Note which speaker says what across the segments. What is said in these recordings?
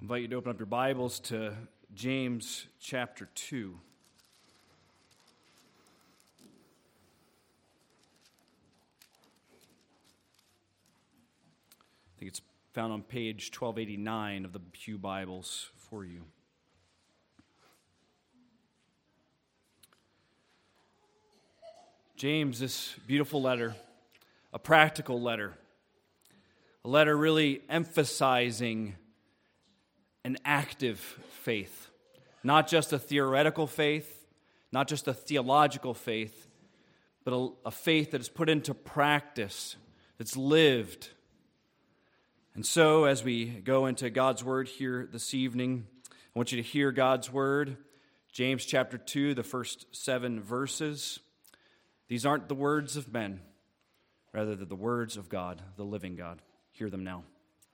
Speaker 1: invite you to open up your Bibles to James chapter 2. I think it's found on page 1289 of the Pew Bibles for you. James, this beautiful letter, a practical letter, a letter really emphasizing an active faith, not just a theoretical faith, not just a theological faith, but a faith that is put into practice, that's lived. And so, as we go into God's Word here this evening, I want you to hear God's Word, James chapter 2, the first 7 verses. These aren't the words of men, rather they're the words of God, the living God. Hear them now.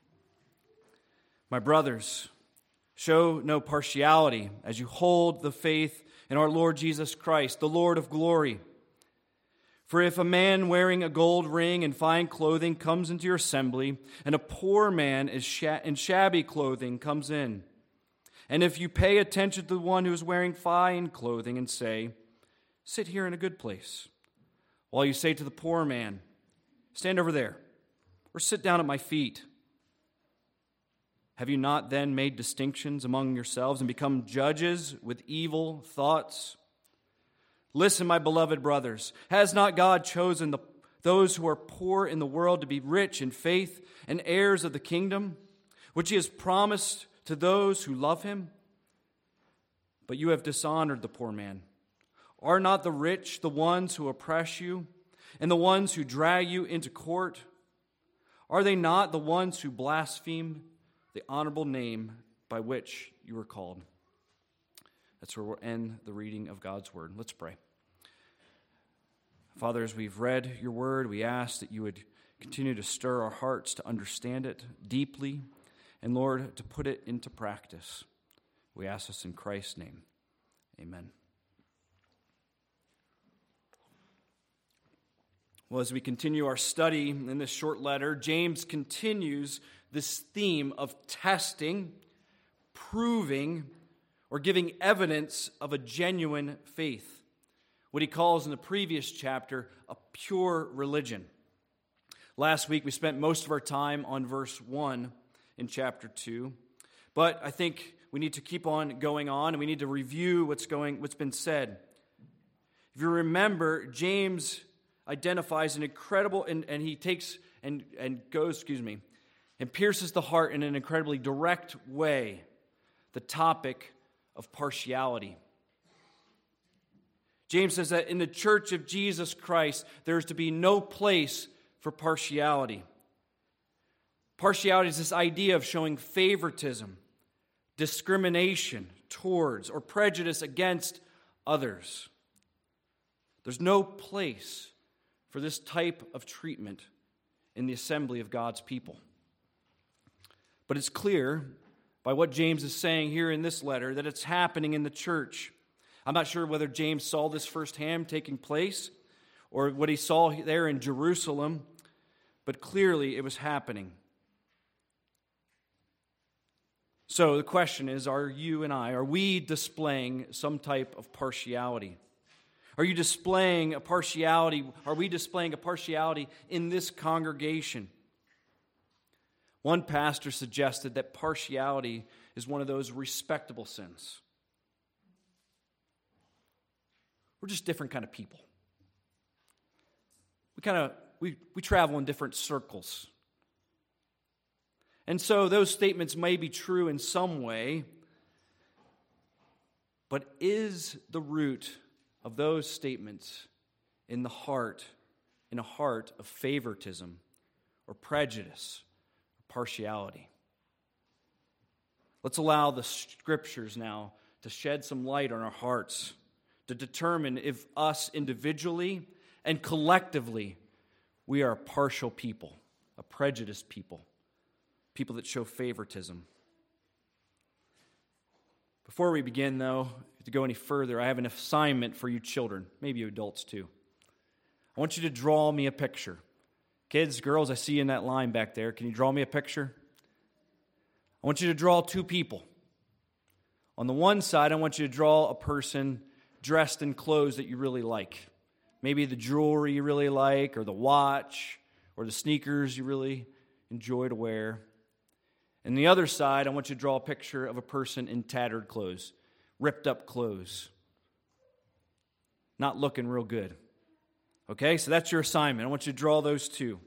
Speaker 1: My brothers, show no partiality as you hold the faith in our Lord Jesus Christ, the Lord of glory. For if a man wearing a gold ring and fine clothing comes into your assembly, and a poor man in shabby clothing comes in, and if you pay attention to the one who is wearing fine clothing and say, sit here in a good place, while you say to the poor man, stand over there, or sit down at my feet, have you not then made distinctions among yourselves and become judges with evil thoughts? Listen, my beloved brothers, has not God chosen those who are poor in the world to be rich in faith and heirs of the kingdom, which he has promised to those who love him? But you have dishonored the poor man. Are not the rich the ones who oppress you and the ones who drag you into court? Are they not the ones who blaspheme the honorable name by which you were called? That's where we'll end the reading of God's Word. Let's pray. Father, as we've read your Word, we ask that you would continue to stir our hearts to understand it deeply, and Lord, to put it into practice. We ask this in Christ's name. Amen. Well, as we continue our study in this short letter, James continues this theme of testing, proving, or giving evidence of a genuine faith. What he calls in the previous chapter, a pure religion. Last week we spent most of our time on verse 1 in chapter 2. But I think we need to keep on going on, and we need to review what's been said. If you remember, James identifies an incredible, and he takes and pierces the heart in an incredibly direct way, the topic of partiality. James says that in the church of Jesus Christ, there is to be no place for partiality. Partiality is this idea of showing favoritism, discrimination towards, or prejudice against others. There's no place for this type of treatment in the assembly of God's people. But it's clear by what James is saying here in this letter that it's happening in the church. I'm not sure whether James saw this firsthand taking place or what he saw there in Jerusalem, but clearly it was happening. So the question is, are we displaying some type of partiality? Are you displaying a partiality? Are we displaying a partiality in this congregation? One pastor suggested that partiality is one of those respectable sins. We're just different kind of people. We travel in different circles. And so those statements may be true in some way, but is the root of those statements in a heart of favoritism or prejudice or partiality? Let's allow the Scriptures now to shed some light on our hearts, to determine if us individually and collectively we are a partial people, a prejudiced people that show favoritism. Before we begin, though, to go any further, I have an assignment for you children, maybe you adults too. I want you to draw me a picture. Kids, girls, I see you in that line back there. Can you draw me a picture? I want you to draw two people. On the one side, I want you to draw a person dressed in clothes that you really like. Maybe the jewelry you really like, or the watch, or the sneakers you really enjoy to wear. And the other side, I want you to draw a picture of a person in tattered clothes, ripped up clothes, not looking real good. Okay, so that's your assignment. I want you to draw those two.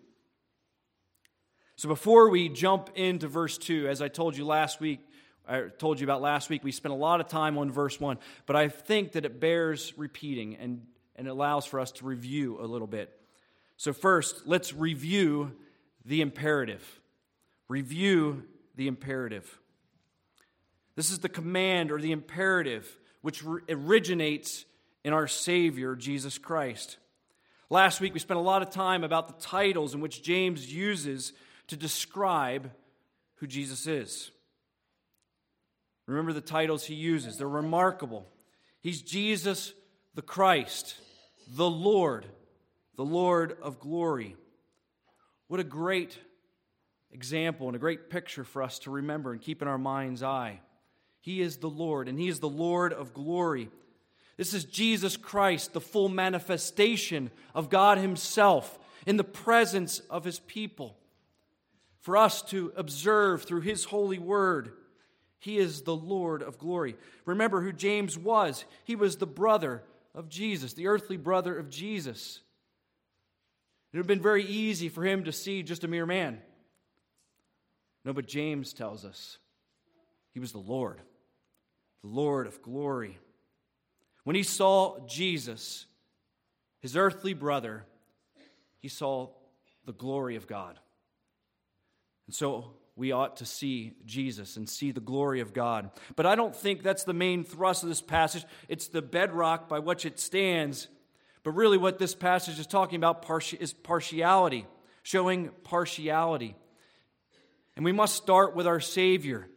Speaker 1: So before we jump into verse 2, as I told you about last week, we spent a lot of time on verse 1, but I think that it bears repeating and allows for us to review a little bit. So first, let's review the imperative. Review the imperative. This is the command or the imperative which originates in our Savior, Jesus Christ. Last week we spent a lot of time about the titles in which James uses to describe who Jesus is. Remember the titles he uses. They're remarkable. He's Jesus the Christ, the Lord of glory. What a great example and a great picture for us to remember and keep in our mind's eye. He is the Lord, and He is the Lord of glory. This is Jesus Christ, the full manifestation of God Himself in the presence of His people. For us to observe through His holy word, He is the Lord of glory. Remember who James was. He was the brother of Jesus, the earthly brother of Jesus. It would have been very easy for him to see just a mere man. No, but James tells us he was the Lord of glory. When he saw Jesus, his earthly brother, he saw the glory of God. And so we ought to see Jesus and see the glory of God. But I don't think that's the main thrust of this passage. It's the bedrock by which it stands. But really what this passage is talking about is partiality, showing partiality. And we must start with our Savior.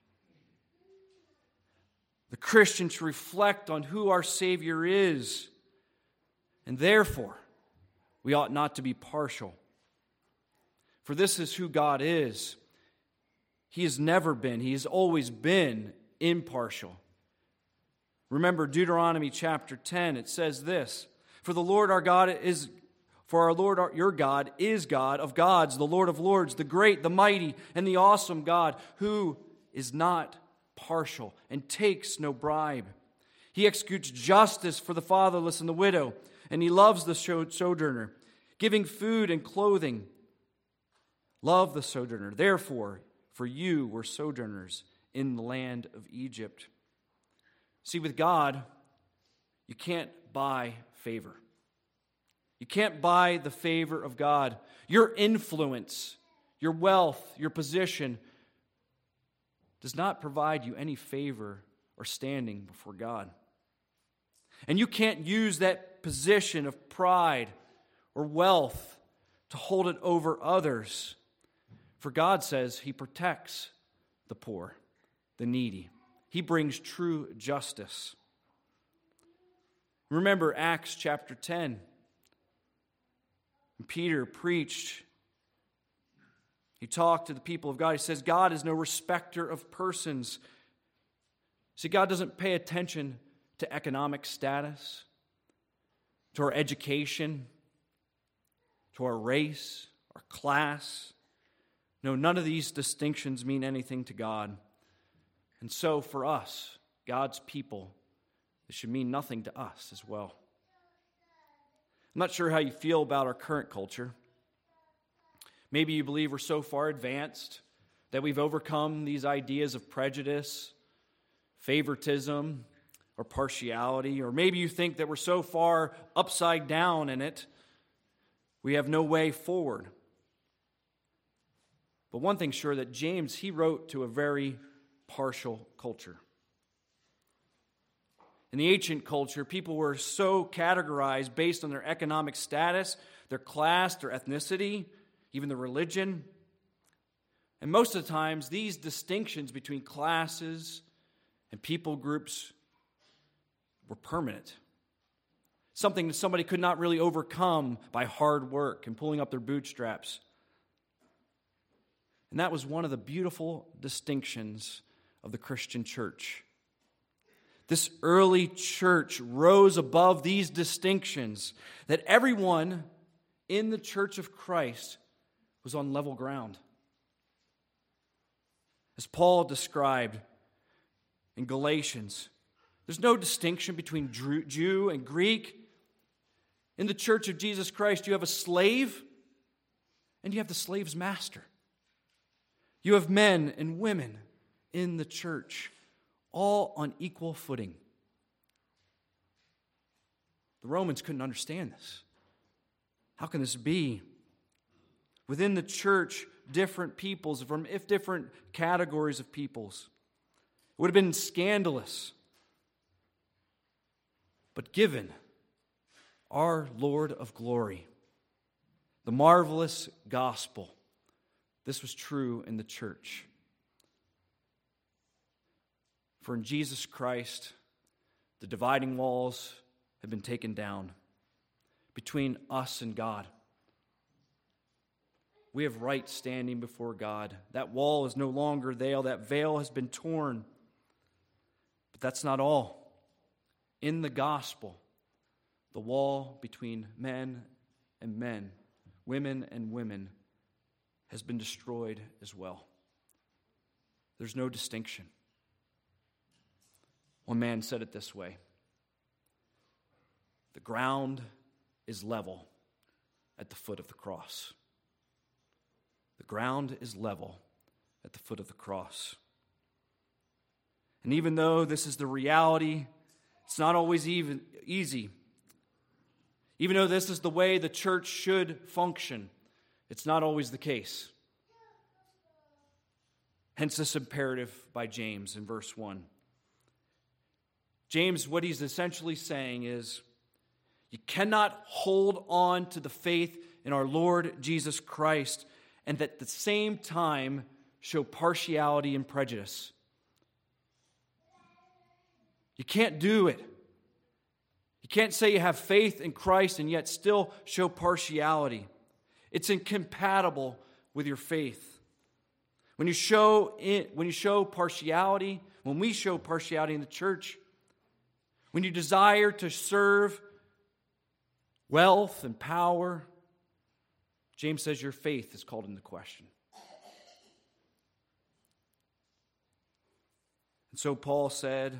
Speaker 1: The Christian should reflect on who our Savior is. And therefore, we ought not to be partial. For this is who God is. He has never been, He has always been impartial. Remember Deuteronomy chapter 10, it says this, For our Lord your God is God of gods, the Lord of lords, the great, the mighty, and the awesome God, who is not partial and takes no bribe. He executes justice for the fatherless and the widow, and He loves the sojourner, giving food and clothing. Love the sojourner. Therefore, for you were sojourners in the land of Egypt. See, with God, you can't buy favor. You can't buy the favor of God. Your influence, your wealth, your position does not provide you any favor or standing before God. And you can't use that position of pride or wealth to hold it over others. For God says He protects the poor, the needy. He brings true justice. Remember Acts chapter 10. When Peter preached, he talked to the people of God. He says, God is no respecter of persons. See, God doesn't pay attention to economic status, to our education, to our race, our class. No, none of these distinctions mean anything to God. And so for us, God's people, it should mean nothing to us as well. I'm not sure how you feel about our current culture. Maybe you believe we're so far advanced that we've overcome these ideas of prejudice, favoritism, or partiality. Or maybe you think that we're so far upside down in it, we have no way forward. But one thing's sure, that James, he wrote to a very partial culture. In the ancient culture, people were so categorized based on their economic status, their class, their ethnicity, even their religion. And most of the times, these distinctions between classes and people groups were permanent. Something that somebody could not really overcome by hard work and pulling up their bootstraps. And that was one of the beautiful distinctions of the Christian church. This early church rose above these distinctions, that everyone in the church of Christ was on level ground. As Paul described in Galatians, there's no distinction between Jew and Greek. In the church of Jesus Christ, you have a slave and you have the slave's master. You have men and women in the church, all on equal footing. The Romans couldn't understand this. How can this be? Within the church, different peoples from different categories of peoples. It would have been scandalous. But given our Lord of glory, the marvelous gospel, this was true in the church. For in Jesus Christ, the dividing walls have been taken down between us and God. We have right standing before God. That wall is no longer there. That veil has been torn. But that's not all. In the gospel, the wall between men and men, women and women, has been destroyed as well. There's no distinction. One man said it this way: the ground is level at the foot of the cross. The ground is level at the foot of the cross. And even though this is the reality, it's not always even easy. Even though this is the way the church should function, it's not always the case. Hence this imperative by James in verse 1. James, what he's essentially saying is, you cannot hold on to the faith in our Lord Jesus Christ and at the same time show partiality and prejudice. You can't do it. You can't say you have faith in Christ and yet still show partiality. It's incompatible with your faith. When we show partiality in the church, when you desire to serve wealth and power, James says your faith is called into question. And so Paul says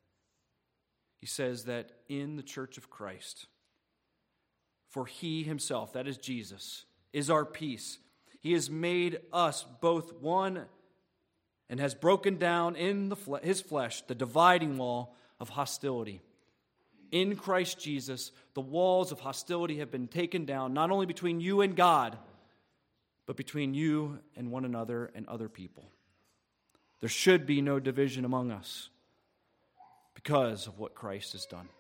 Speaker 1: that in the church of Christ, for he himself, that is Jesus, is our peace. He has made us both one and has broken down in his flesh the dividing wall of hostility. In Christ Jesus, the walls of hostility have been taken down, not only between you and God, but between you and one another and other people. There should be no division among us because of what Christ has done.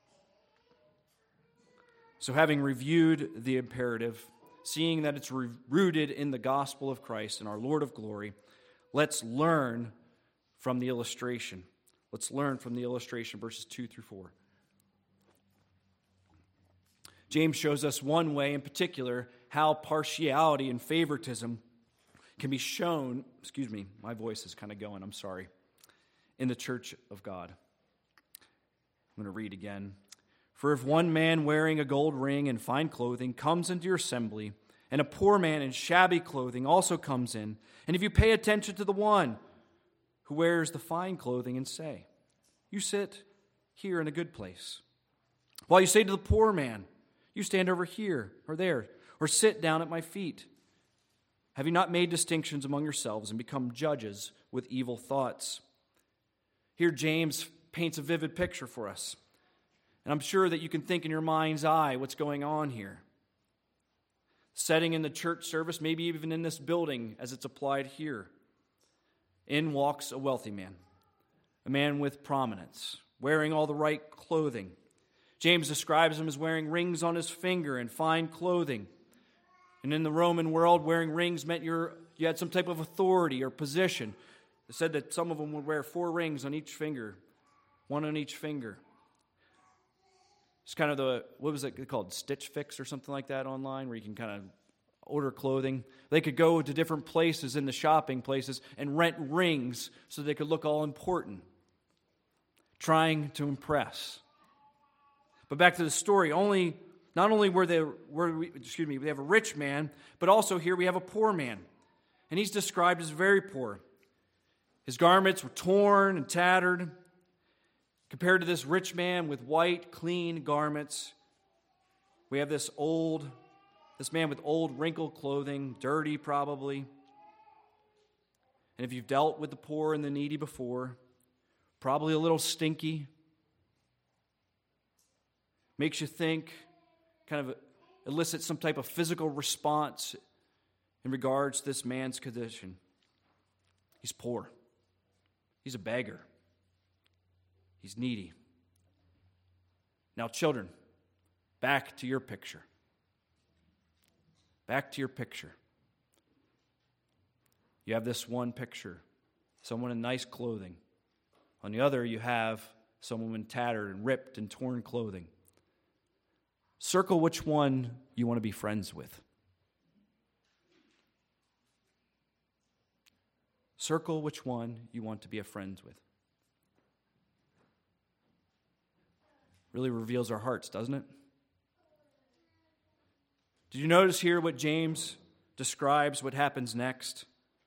Speaker 1: So having reviewed the imperative, seeing that it's rooted in the gospel of Christ and our Lord of glory, let's learn from the illustration. Let's learn from the illustration, verses 2 through 4. James shows us one way in particular how partiality and favoritism can be shown, my voice is kind of going, I'm sorry, in the church of God. I'm going to read again. For if one man wearing a gold ring and fine clothing comes into your assembly, and a poor man in shabby clothing also comes in, and if you pay attention to the one who wears the fine clothing and say, you sit here in a good place, while you say to the poor man, you stand over here or there, or sit down at my feet. Have you not made distinctions among yourselves and become judges with evil thoughts? Here James paints a vivid picture for us. And I'm sure that you can think in your mind's eye what's going on here. Setting in the church service, maybe even in this building as it's applied here. In walks a wealthy man, a man with prominence, wearing all the right clothing. James describes him as wearing rings on his finger and fine clothing. And in the Roman world, wearing rings meant you had some type of authority or position. It said that some of them would wear 4 rings on each finger, one on each finger. It's kind of what was it called, Stitch Fix or something like that online, where you can kind of order clothing. They could go to different places in the shopping places and rent rings so they could look all important, trying to impress. But back to the story, not only we have a rich man, but also here we have a poor man. And he's described as very poor. His garments were torn and tattered. Compared to this rich man with white, clean garments, we have this man with old, wrinkled clothing, dirty probably. And if you've dealt with the poor and the needy before, probably a little stinky. Makes you think, kind of elicits some type of physical response in regards to this man's condition. He's poor. He's a beggar. He's needy. Now, children, back to your picture. Back to your picture. You have this one picture, someone in nice clothing. On the other, you have someone in tattered and ripped and torn clothing. Circle which one you want to be friends with. Circle which one you want to be friends with. Really reveals our hearts, doesn't it? Did you notice here what James describes what happens next?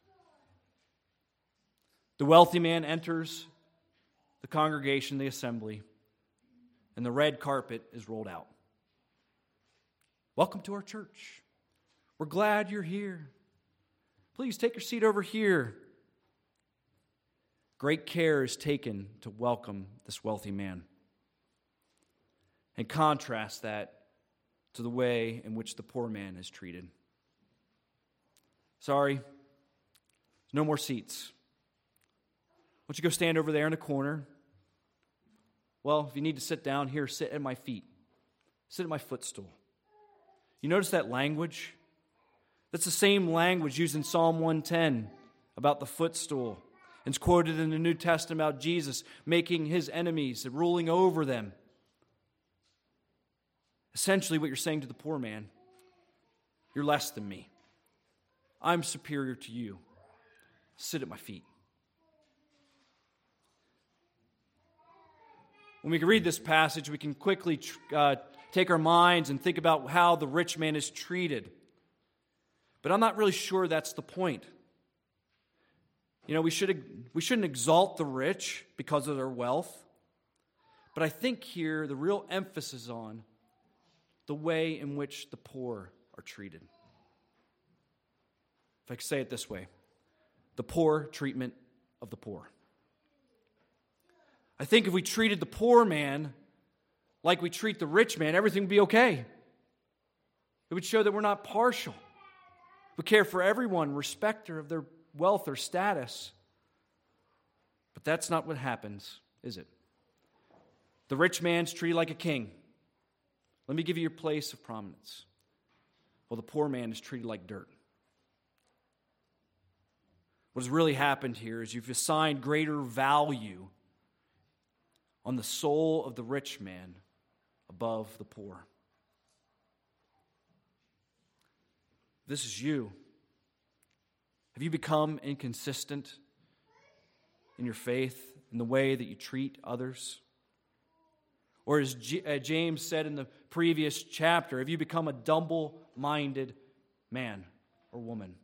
Speaker 1: The wealthy man enters the congregation, the assembly, and the red carpet is rolled out. Welcome to our church. We're glad you're here. Please take your seat over here. Great care is taken to welcome this wealthy man. And contrast that to the way in which the poor man is treated. Sorry, no more seats. Why don't you go stand over there in the corner? Well, if you need to sit down here, sit at my feet. Sit at my footstool. You notice that language? That's the same language used in Psalm 110 about the footstool. It's quoted in the New Testament about Jesus making his enemies and ruling over them. Essentially, what you're saying to the poor man, you're less than me. I'm superior to you. Sit at my feet. When we can read this passage, we can quickly take our minds and think about how the rich man is treated. But I'm not really sure that's the point. You know, we shouldn't exalt the rich because of their wealth. But I think here the real emphasis is on the way in which the poor are treated. If I could say it this way, the poor treatment of the poor. I think if we treated the poor man like we treat the rich man, everything would be okay. It would show that we're not partial. We care for everyone, respecter of their wealth or status. But that's not what happens, is it? The rich man's treated like a king. Let me give you your place of prominence. Well, the poor man is treated like dirt. What has really happened here is you've assigned greater value on the soul of the rich man above the poor. This is you. Have you become inconsistent in your faith, in the way that you treat others? Or as James said in the previous chapter, have you become a double-minded man or woman?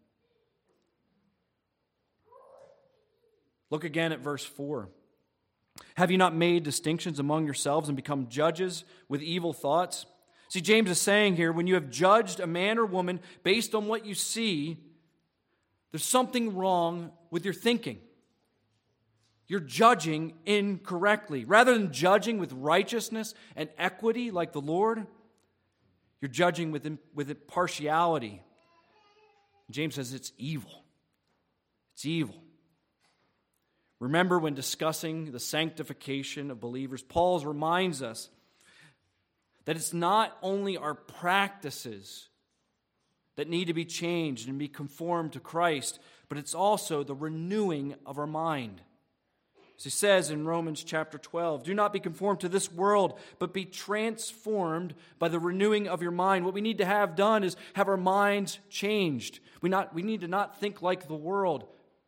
Speaker 1: Look again at verse 4. Have you not made distinctions among yourselves and become judges with evil thoughts? See, James is saying here, when you have judged a man or woman based on what you see, there's something wrong with your thinking. You're judging incorrectly. Rather than judging with righteousness and equity like the Lord, you're judging with partiality. James says it's evil. It's evil. Remember, when discussing the sanctification of believers, Paul reminds us that it's not only our practices that need to be changed and be conformed to Christ, but it's also the renewing of our mind. As he says in Romans chapter 12, do not be conformed to this world, but be transformed by the renewing of your mind. What we need to have done is have our minds changed. We need to not think like the world.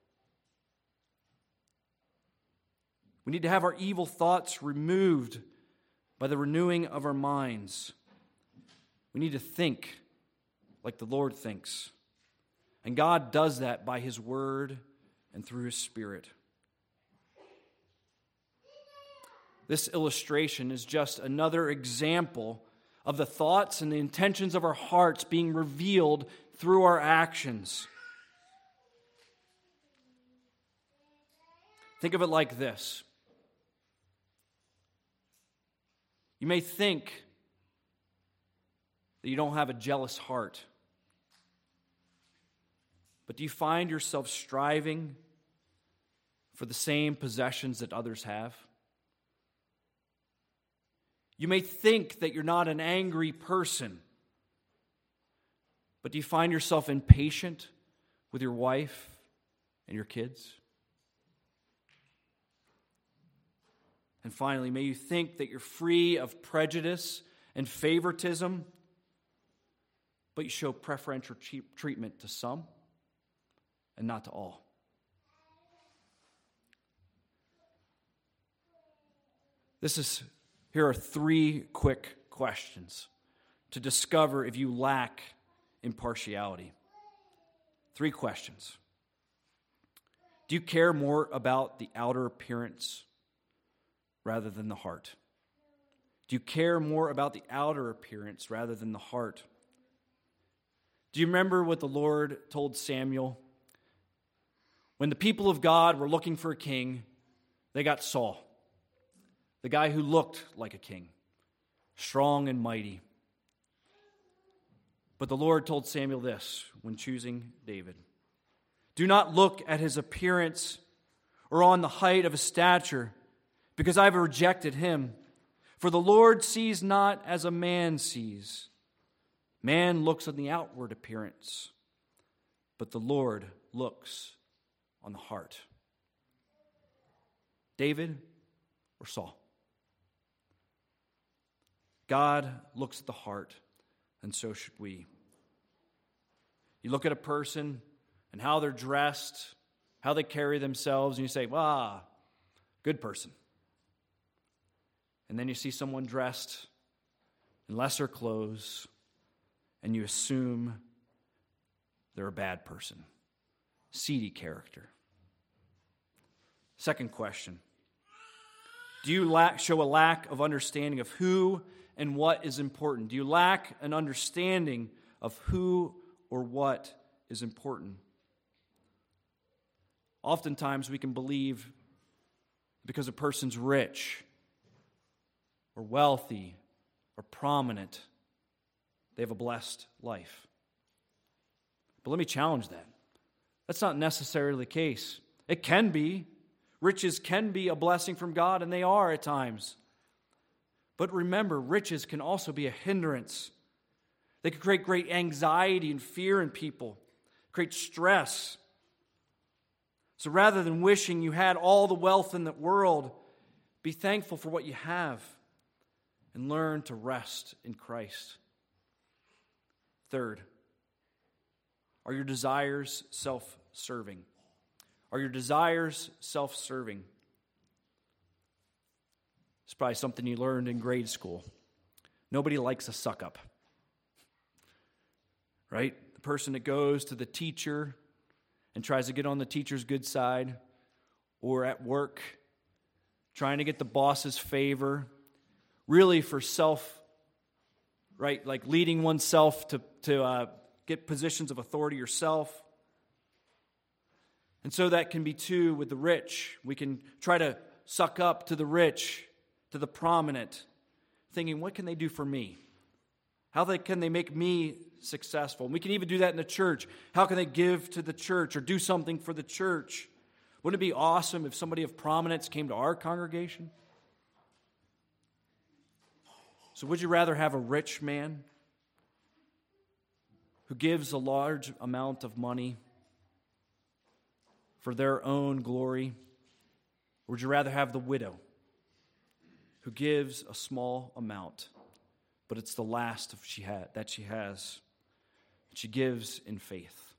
Speaker 1: We need to have our evil thoughts removed by the renewing of our minds. We need to think like the Lord thinks. And God does that by His Word and through His Spirit. This illustration is just another example of the thoughts and the intentions of our hearts being revealed through our actions. Think of it like this. You may think that you don't have a jealous heart, but do you find yourself striving for the same possessions that others have? You may think that you're not an angry person, but do you find yourself impatient with your wife and your kids? And finally, may you think that you're free of prejudice and favoritism, but you show preferential treatment to some and not to all. Here are 3 quick questions to discover if you lack impartiality. 3 questions. Do you care more about the outer appearance rather than the heart? Do you care more about the outer appearance rather than the heart? Do you remember what the Lord told Samuel? When the people of God were looking for a king, they got Saul, the guy who looked like a king, strong and mighty. But the Lord told Samuel this when choosing David: do not look at his appearance or on the height of his stature, because I have rejected him. For the Lord sees not as a man sees. Man looks on the outward appearance, but the Lord looks on the heart. David or Saul? God looks at the heart, and so should we. You look at a person and how they're dressed, how they carry themselves, and you say, good person. And then you see someone dressed in lesser clothes, and you assume they're a bad person, seedy character. Second question. Do you show a lack of understanding of who and what is important? Do you lack an understanding of who or what is important? Oftentimes we can believe because a person's rich or wealthy or prominent, they have a blessed life. But let me challenge that. That's not necessarily the case. It can be. Riches can be a blessing from God, and they are at times. But remember, riches can also be a hindrance. They can create great anxiety and fear in people, create stress. So rather than wishing you had all the wealth in the world, be thankful for what you have and learn to rest in Christ. Third, are your desires self-serving? Are your desires self-serving? It's probably something you learned in grade school. Nobody likes a suck-up, right? The person that goes to the teacher and tries to get on the teacher's good side, or at work, trying to get the boss's favor, really for self, right? Like leading oneself to get positions of authority yourself. And so that can be too with the rich. We can try to suck up to the rich, to the prominent, thinking, what can they do for me? How can they make me successful? And we can even do that in the church. How can they give to the church or do something for the church? Wouldn't it be awesome if somebody of prominence came to our congregation? So would you rather have a rich man who gives a large amount of money for their own glory? Or would you rather have the widow who gives a small amount, but it's the last that she has? She gives in faith.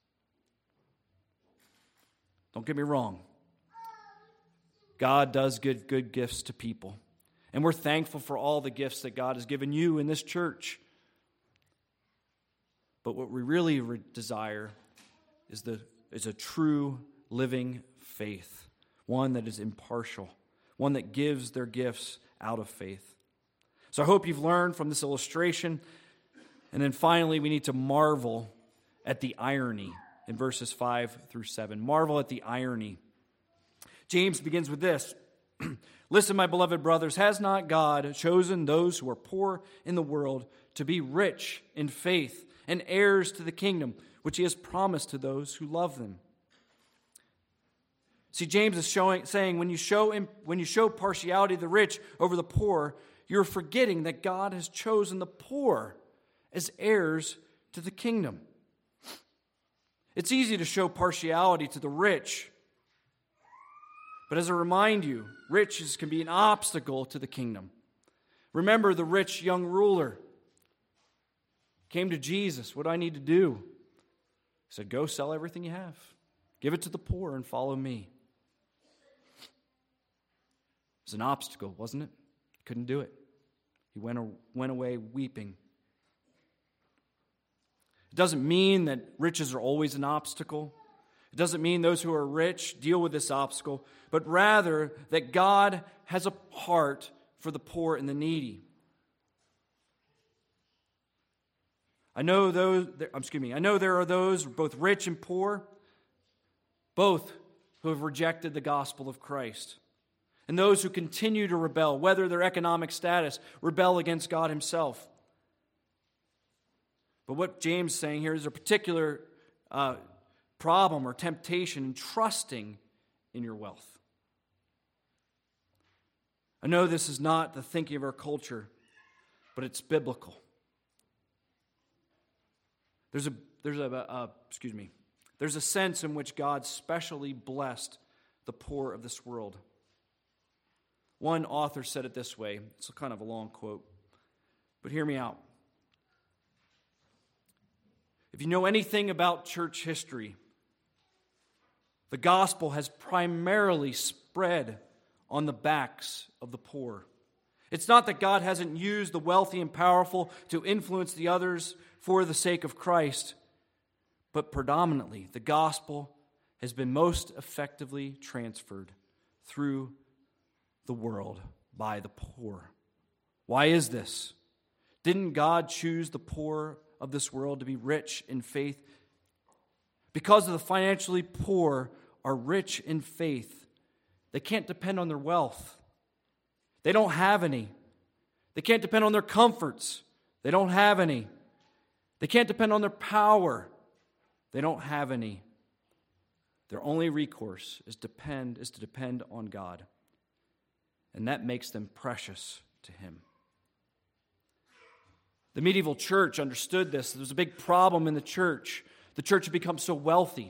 Speaker 1: Don't get me wrong. God does give good gifts to people. And we're thankful for all the gifts that God has given you in this church. But what we really desire is a true living faith. One that is impartial. One that gives their gifts out of faith. So I hope you've learned from this illustration. And then finally, we need to marvel at the irony in verses 5 through 7. Marvel at the irony. James begins with this. Listen, my beloved brothers, has not God chosen those who are poor in the world to be rich in faith and heirs to the kingdom, which he has promised to those who love them? See, James is saying when you show partiality to the rich over the poor, you're forgetting that God has chosen the poor as heirs to the kingdom. It's easy to show partiality to the rich, but as I remind you, riches can be an obstacle to the kingdom. Remember the rich young ruler came to Jesus. What do I need to do? He said, go sell everything you have. Give it to the poor and follow me. It was an obstacle, wasn't it? He couldn't do it. He went away weeping. It doesn't mean that riches are always an obstacle. It doesn't mean those who are rich deal with this obstacle, but rather that God has a heart for the poor and the needy. I know there are those, both rich and poor, both who have rejected the gospel of Christ. And those who continue to rebel, whether their economic status, rebel against God himself. But what James is saying here is a particular problem or temptation in trusting in your wealth. I know this is not the thinking of our culture, but it's biblical. There's a sense in which God specially blessed the poor of this world. One author said it this way. It's kind of a long quote, but hear me out. If you know anything about church history, the gospel has primarily spread on the backs of the poor. It's not that God hasn't used the wealthy and powerful to influence the others for the sake of Christ, but predominantly the gospel has been most effectively transferred through the world by the poor. Why is this? Didn't God choose the poor of this world to be rich in faith? Because of the financially poor are rich in faith. They can't depend on their wealth. They don't have any. They can't depend on their comforts. They don't have any. They can't depend on their power. They don't have any. Their only recourse is to depend on God. And that makes them precious to him. The medieval church understood this. There was a big problem in the church. The church had become so wealthy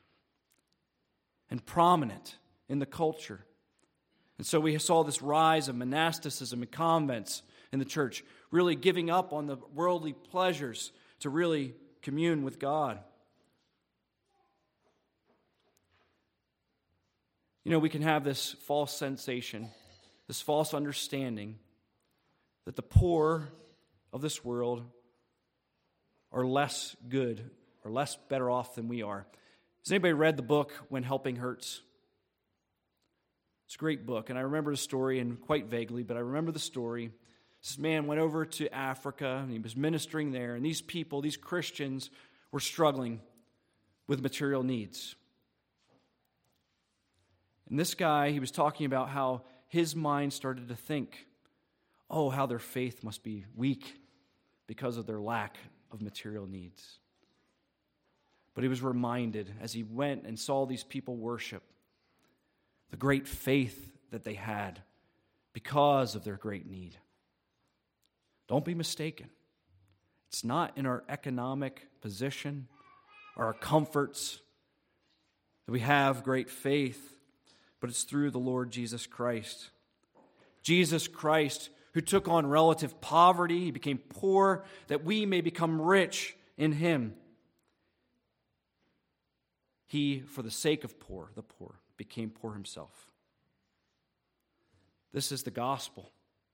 Speaker 1: and prominent in the culture. And so we saw this rise of monasticism and convents in the church, really giving up on the worldly pleasures to really commune with God. You know, we can have this false sensation, this false understanding that the poor of this world are less good or less better off than we are. Has anybody read the book When Helping Hurts? It's a great book, and I remember the story, and quite vaguely, but I remember the story. This man went over to Africa, and he was ministering there, and these people, these Christians, were struggling with material needs. And this guy, he was talking about how his mind started to think, oh, how their faith must be weak because of their lack of material needs. But he was reminded as he went and saw these people worship, the great faith that they had because of their great need. Don't be mistaken. It's not in our economic position or our comforts that we have great faith, but it's through the Lord Jesus Christ. Jesus Christ, who took on relative poverty, he became poor that we may become rich in him. He, for the sake of the poor, became poor himself. This is the gospel.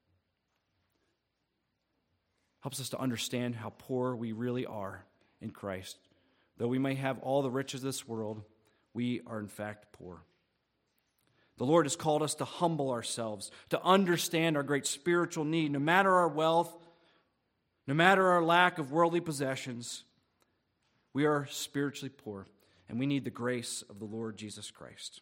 Speaker 1: Helps us to understand how poor we really are in Christ. Though we may have all the riches of this world, we are in fact poor. The Lord has called us to humble ourselves, to understand our great spiritual need. No matter our wealth, no matter our lack of worldly possessions, we are spiritually poor, and we need the grace of the Lord Jesus Christ.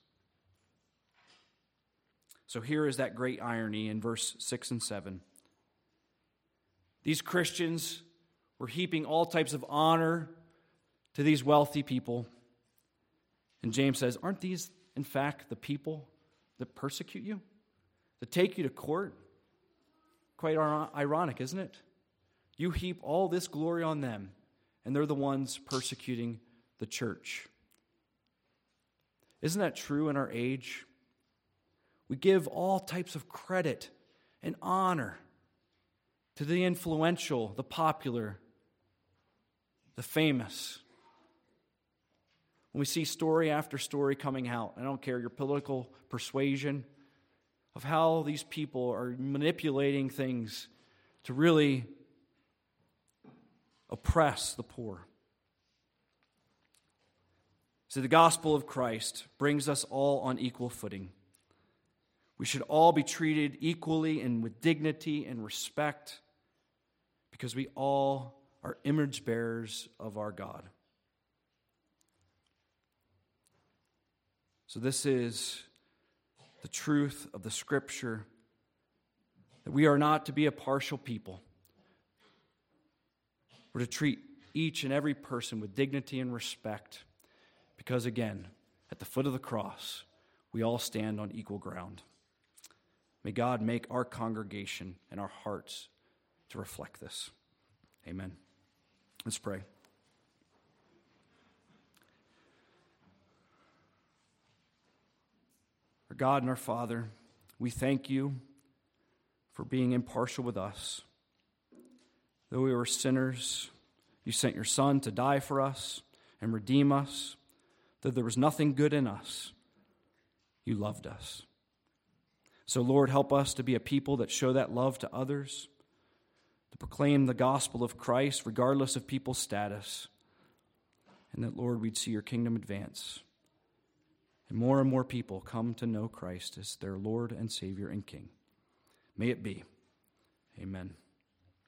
Speaker 1: So here is that great irony in verse 6 and 7. These Christians were heaping all types of honor to these wealthy people. And James says, aren't these, in fact, the people that persecute you, that take you to court? Quite ironic, isn't it? You heap all this glory on them, and they're the ones persecuting the church. Isn't that true in our age? We give all types of credit and honor to the influential, the popular, the famous. When we see story after story coming out, I don't care your political persuasion, of how these people are manipulating things to really oppress the poor. So the gospel of Christ brings us all on equal footing. We should all be treated equally and with dignity and respect because we all are image bearers of our God. So this is the truth of the Scripture, that we are not to be a partial people. We're to treat each and every person with dignity and respect because, again, at the foot of the cross, we all stand on equal ground. May God make our congregation and our hearts to reflect this. Amen. Let's pray. Our God and our Father, we thank you for being impartial with us. Though we were sinners, you sent your Son to die for us and redeem us. Though there was nothing good in us, you loved us. So, Lord, help us to be a people that show that love to others, to proclaim the gospel of Christ regardless of people's status, and that, Lord, we'd see your kingdom advance. And more people come to know Christ as their Lord and Savior and King. May it be. Amen.